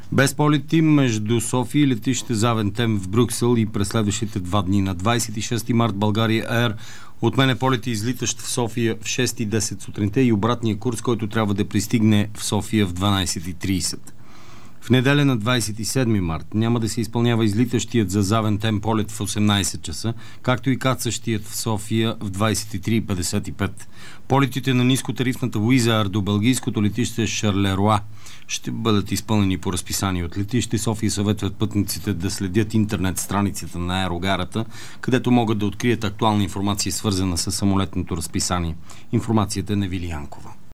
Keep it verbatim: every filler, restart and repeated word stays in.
Без полети между София и летище Завентем в Брюксел и през следващите два дни. На двадесет и шести март България Air отменя полети, излитащ в София в шест и десет сутринта и обратния курс, който трябва да пристигне в София в дванадесет и тридесет. В неделя на двадесет и седми март няма да се изпълнява излитащият за Завентем полет в осемнадесет часа, както и кацащият в София в двадесет и три и петдесет и пет. Полетите на нискотарифната Wizz Air до белгийското летище Шарлеруа ще бъдат изпълнени по разписание. От летище София съветват пътниците да следят интернет страницата на аерогарата, където могат да открият актуална информация, свързана с самолетното разписание. Информацията е на Вили Янкова.